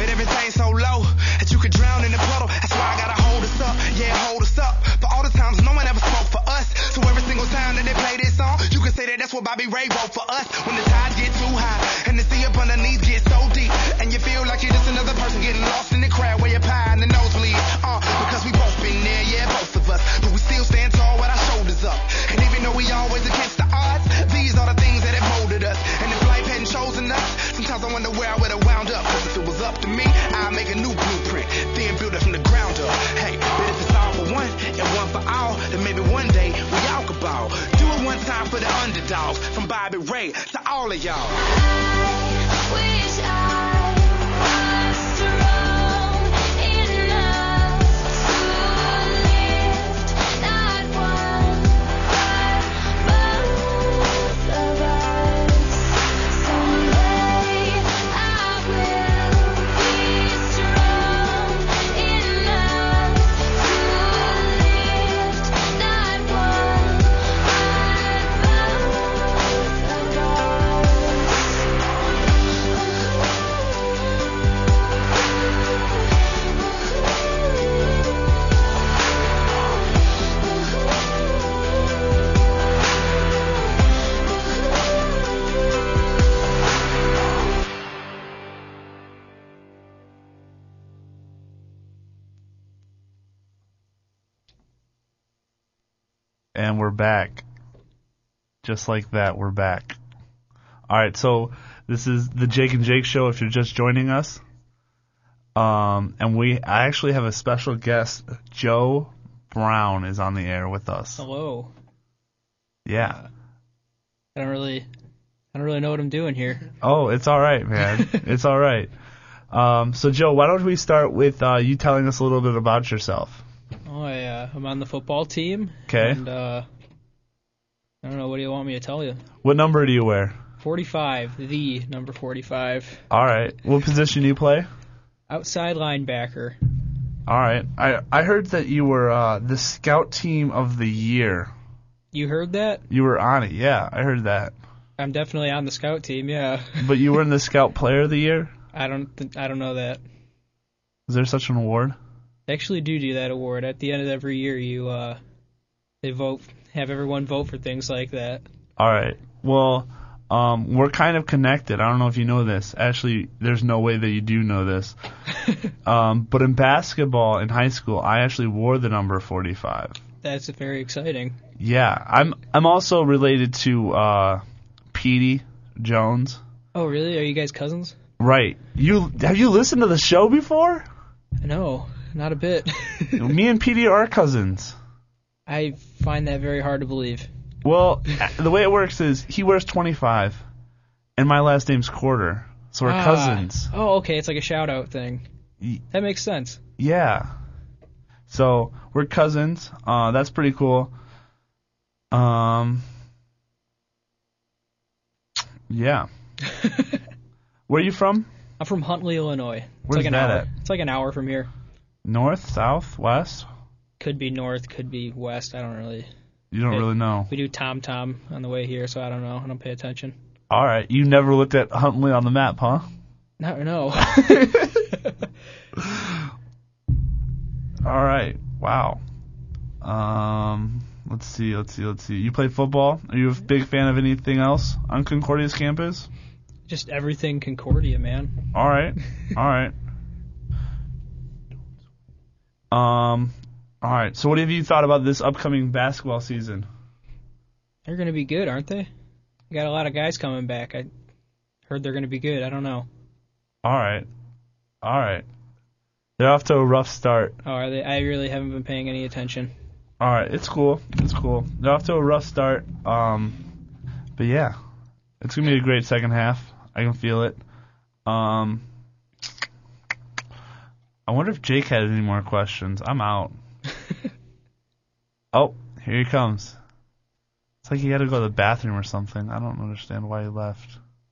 But everything's so low that you could drown in the puddle. That's why I gotta hold us up, yeah, hold us up. For all the times no one ever spoke for us. So every single time that they play this song, you can say that that's what Bobby Ray wrote for us. When the tides get too high and the sea up underneath gets so deep, and you feel like you're just another person getting lost in the crowd where you're pie in the nosebleed. Uh, because we both been there, yeah, both of us. But we still stand tall with our shoulders up. And even though we always against the odds, these are the things that have molded us. And if life hadn't chosen us, sometimes I wonder where I would have wound up. Cause if it was up to me, I'd make a new blueprint, then build it from the ground up. Hey, but if it's all for one and one for all, then maybe one day we all could ball. Do it one time for the underdogs, from Bobby Ray to all of y'all. I wish I was strong enough to lift not one but both of us. Someday I will be strong enough to lift not one but both of And we're back. Just like that, we're back. Alright, so this is the Jake and Jake Show if you're just joining us. Um, and we I actually have a special guest. Joe Brown is on the air with us. Hello. Yeah. I don't really, I don't really know what I'm doing here. Oh, it's alright, man. It's alright. Um, so Joe, why don't we start with uh, you telling us a little bit about yourself? Oh, I, uh, I'm on the football team. Okay. And uh, I don't know. What do you want me to tell you? What number do you wear? forty-five, the number forty-five. All right. What position do you play? Outside linebacker. All right. I I heard that you were uh, the scout team of the year. You heard that? You were on it. Yeah, I heard that. I'm definitely on the scout team. Yeah. But you were in the scout player of the year? I don't. Th- I don't know that. Is there such an award? They actually do do that award at the end of every year. You uh, they vote, have everyone vote for things like that. All right. Well, um, we're kind of connected. I don't know if you know this. Actually, there's no way that you do know this. um, but in basketball in high school, I actually wore the number forty-five. That's very exciting. Yeah, I'm. I'm also related to uh, Petey Jones. Oh, really? Are you guys cousins? Right. You have you listened to the show before? No, not a bit. Me and Petey are cousins. I find that very hard to believe. Well, the way it works is he wears twenty-five, and my last name's Quarter, so we're Ah. cousins. Oh, okay. It's like a shout-out thing. Y- That makes sense. Yeah. So we're cousins. Uh, that's pretty cool. Um. Yeah. Where are you from? I'm from Huntley, Illinois. It's Where's like an that hour. at? It's like an hour from here. North, south, west? Could be north, could be west. I don't really. You don't Hey. really know. We do Tom Tom on the way here, so I don't know. I don't pay attention. All right. You never looked at Huntley on the map, huh? No, no. All right. Wow. Um. Let's see. Let's see. Let's see. You play football? Are you a big fan of anything else on Concordia's campus? Just everything Concordia, man. All right. All right. Um. All right. So, what have you thought about this upcoming basketball season? They're going to be good, aren't they? We got a lot of guys coming back. I heard they're going to be good. I don't know. All right. All right. They're off to a rough start. Oh, are they? I really haven't been paying any attention. All right. It's cool. It's cool. They're off to a rough start. Um. But yeah, it's gonna be a great second half. I can feel it. Um. I wonder if Jake had any more questions. I'm out. Oh, here he comes. It's like he had to go to the bathroom or something. I don't understand why he left.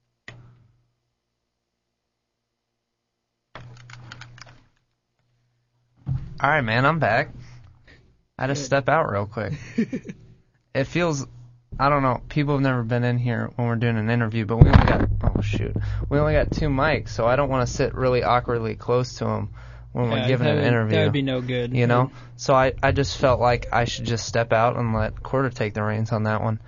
All right, man, I'm back. I had to step out real quick. It feels, I don't know, people have never been in here when we're doing an interview, but we only got, oh shoot. We only got two mics, so I don't want to sit really awkwardly close to him when we're Yeah, giving that an would- interview. That would be no good. You know? So I, I just felt like I should just step out and let Quarter take the reins on that one.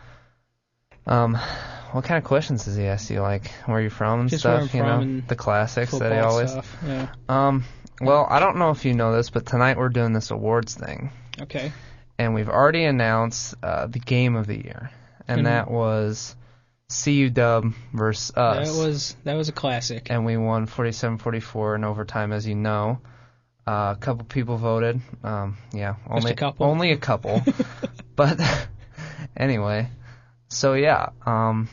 Um, what kind of questions does he ask you? Like, where you from and Just stuff? where I'm you from know, and the classics that he football always. stuff. Yeah. Um, well, I don't know if you know this, but tonight we're doing this awards thing, Okay. and we've already announced uh, the game of the year, and And- that was C U Dub versus us. That was that was a classic. And we won forty-seven forty-four in overtime, as you know. Uh, a couple people voted. Um, yeah, only a couple? Only a couple. But anyway, so yeah, um,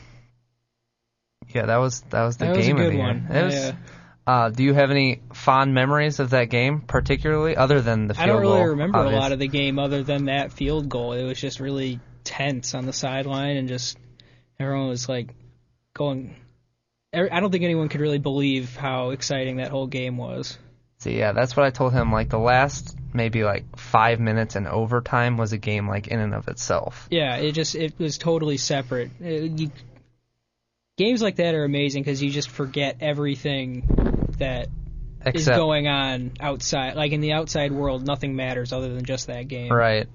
yeah, that was that was the That was a game of good the year. one. It was, Yeah. uh, do you have any fond memories of that game, particularly other than the field I don't really goal, remember obvious? a lot of the game other than that field goal. It was just really tense on the sideline, and just everyone was like going. er- I don't think anyone could really believe how exciting that whole game was. So yeah, that's what I told him. Like the last maybe like five minutes in overtime was a game like in and of itself. Yeah, it just it was totally separate. It- you, games like that are amazing because you just forget everything that is Except going on outside. Like in the outside world, nothing matters other than just that game. right.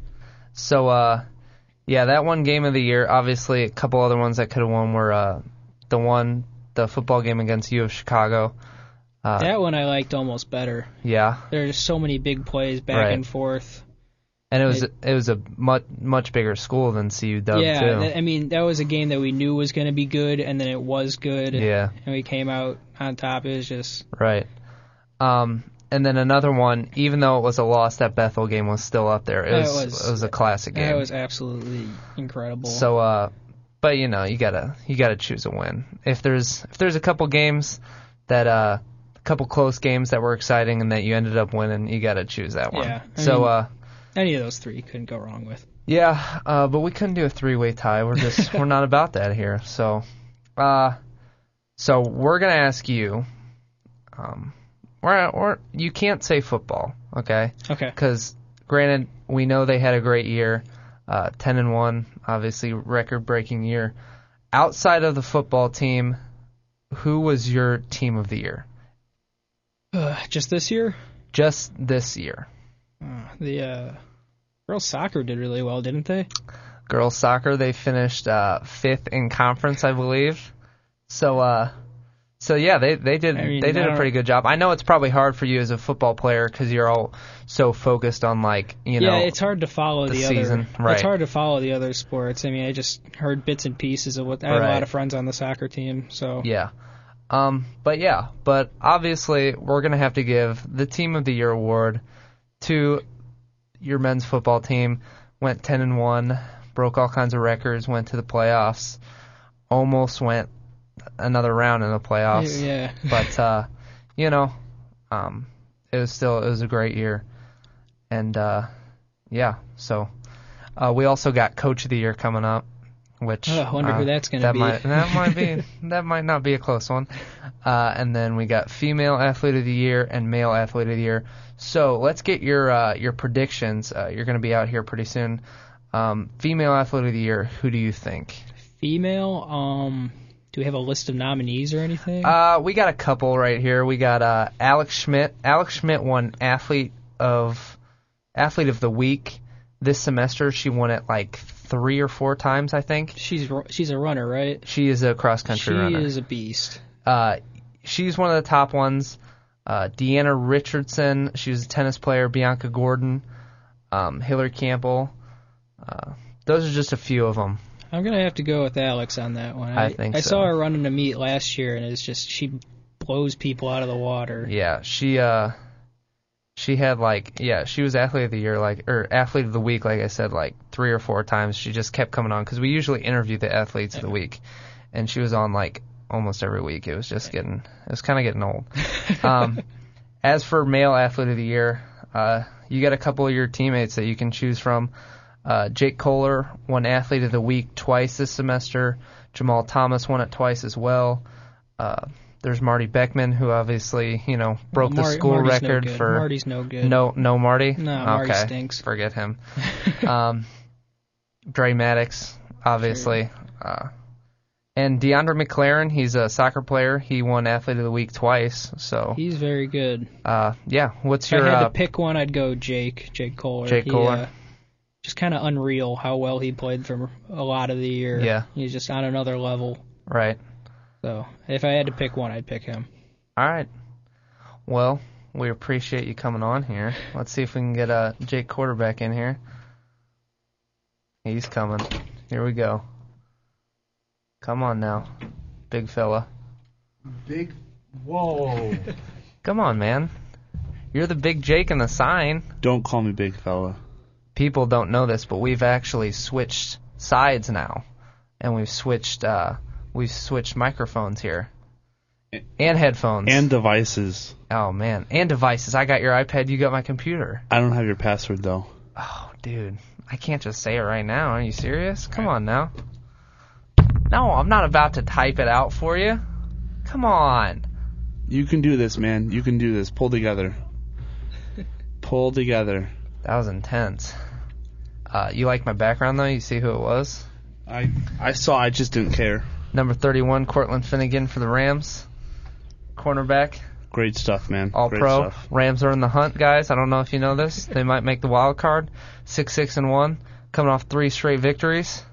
So uh, yeah, that one game of the year. Obviously, a couple other ones that could have won were uh, the one the football game against U of Chicago. Uh, That one I liked almost better. yeah, There are just so many big plays back Right. and forth. and it was It- it was a much much bigger school than C U Dub yeah, too. th- I mean that was a game that we knew was going to be good, and then it was good. Yeah. and we came out on top. It was just Right. Um, and then another one, even though it was a loss, that Bethel game was still up there. It That was was- it was a classic game. that was absolutely incredible. So, uh, but you know, you gotta you gotta choose a win. If there's if there's a couple games that uh, a couple close games that were exciting and that you ended up winning, you gotta choose that one. Yeah, I so, mean- uh, any of those three you couldn't go wrong with. yeah, uh, but we couldn't do a three-way tie. We're just we're not about that here. So, uh, so we're gonna ask you. Um, or or you can't say football, okay? Okay. Because granted, we know they had a great year, uh, ten and one, obviously record-breaking year. Outside of the football team, who was your team of the year? Uh, just this year, Just this year. uh, the uh, girls soccer did really well, didn't they? Girls soccer, they finished uh, fifth in conference, I believe. So, uh, so yeah, they they did I mean, they did I a don't- pretty good job. I know it's probably hard for you as a football player because you're all so focused on like you know. yeah, it's hard to follow the the, season, other. right. It's hard to follow the other sports. I mean, I just heard bits and pieces of what. I have a Right. lot of friends on the soccer team, so Yeah. Um, but yeah, but obviously we're going to have to give the Team of the Year award to your men's football team. Went ten and one, broke all kinds of records, went to the playoffs, almost went another round in the playoffs. yeah. But, uh, you know, um, it was still, it was a great year. And, uh, yeah, so, uh, we also got Coach of the Year coming up. Which Oh, I wonder uh, who that's gonna that be. Might, that might be that might not be a close one. Uh, and then we got female athlete of the year and male athlete of the year. So let's get your uh, your predictions. Uh, you're going to be out here pretty soon. Um, female athlete of the year. Who do you think? Female. Um, do we have a list of nominees or anything? Uh, we got a couple right here. We got uh, Alex Schmidt. Alex Schmidt won athlete of athlete of the week this semester. She won it like three or four times, I think. she's ru- she's a runner, right? She is a cross country She runner. is a beast. Uh, she's one of the top ones. Uh, Deanna Richardson, she was a tennis player. Bianca Gordon, um, Hillary Campbell. Uh, those are just a few of them. I'm gonna have to go with Alex on that one. I think I so. saw her running a meet last year, and it's just she blows people out of the water. Yeah, she uh, she had like yeah, she was athlete of the year like or athlete of the week like I said like three or four times. She just kept coming on because we usually interview the athletes of the week, and she was on like almost every week. It was just getting it was kind of getting old. Um, as for male athlete of the year, uh, you got a couple of your teammates that you can choose from. Uh, Jake Kohler won athlete of the week twice this semester. Jamal Thomas won it twice as well. Uh, there's Marty Beckman, who obviously, you know, broke Mar- the school Marty's no record good. for Marty's no good. no no Marty. No, Marty okay. stinks. Forget him. um, Dre Maddox, obviously. Uh, And DeAndre McLaren, he's a soccer player. He won Athlete of the Week twice. So, He's very good. uh, yeah. What's If I your had uh, to pick one, I'd go Jake. Jake Kohler. Jake He, Kohler. uh, just kind of unreal how well he played for a lot of the year. Yeah. He's just on another level. right? So if I had to pick one, I'd pick him. All right. Well, we appreciate you coming on here. Let's see if we can get uh, Jake Quarterback in here. He's coming. Here we go. Come on now, big fella. Big. Whoa. Come on, man. You're the big Jake in the sign. Don't call me big fella. People don't know this, but we've actually switched sides now, and we've switched uh, we've switched microphones here, and headphones, And devices. oh man, and devices. I got your iPad, you got my computer. I don't have your password though. Oh, dude, I can't just say it right now. Are you serious? Come on now. No, I'm not about to type it out for you. Come on. You can do this, man. You can do this. Pull together. Pull together. That was intense. Uh, you like my background though? You see who it was? I I saw. I just didn't care. Number thirty-one, Cortland Finnegan for the Rams. Cornerback, Great stuff, man. all Great pro. stuff. Rams are in the hunt, guys. I don't know if you know this. They might make the wild card. Six, six, and one, coming off three straight victories.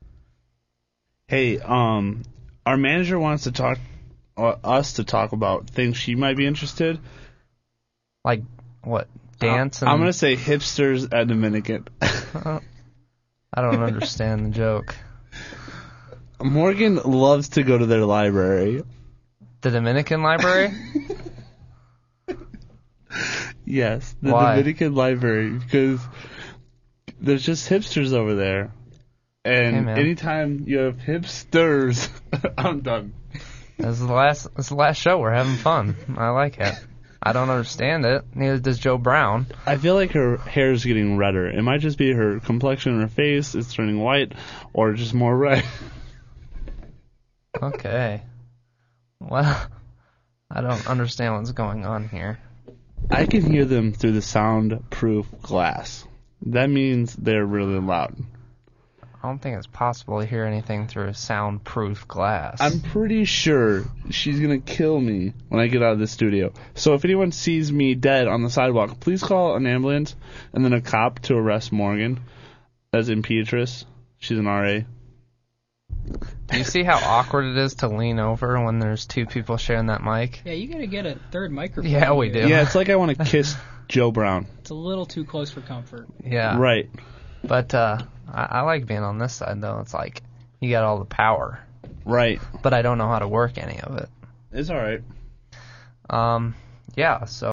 Hey, um, our manager wants to talk uh, us to talk about things she might be interested. Like what? Dance? Uh, and I'm gonna say hipsters at Dominican. I don't understand the joke. Morgan loves to go to their library. The Dominican Library? Yes, the Why? Dominican library, because there's just hipsters over there. And Hey, man. anytime you have hipsters, I'm done. This is the last. This is the last show. We're having fun. I like it. I don't understand it. Neither does Joe Brown. I feel like her hair is getting redder. It might just be her complexion in her face is turning white, or just more red. Okay. Well, I don't understand what's going on here. I can hear them through the soundproof glass. That means they're really loud. I don't think it's possible to hear anything through a soundproof glass. I'm pretty sure she's going to kill me when I get out of the studio. So if anyone sees me dead on the sidewalk, please call an ambulance and then a cop to arrest Morgan, as in Beatrice. She's an R A. Do you see how awkward it is to lean over when there's two people sharing that mic? Yeah, you gotta get a third microphone. Yeah, we here. do. Yeah, it's like I want to kiss Joe Brown. It's a little too close for comfort. Yeah. Right. But uh, I, I like being on this side, though. It's like you got all the power. Right. But I don't know how to work any of it. It's all right. Um, yeah, so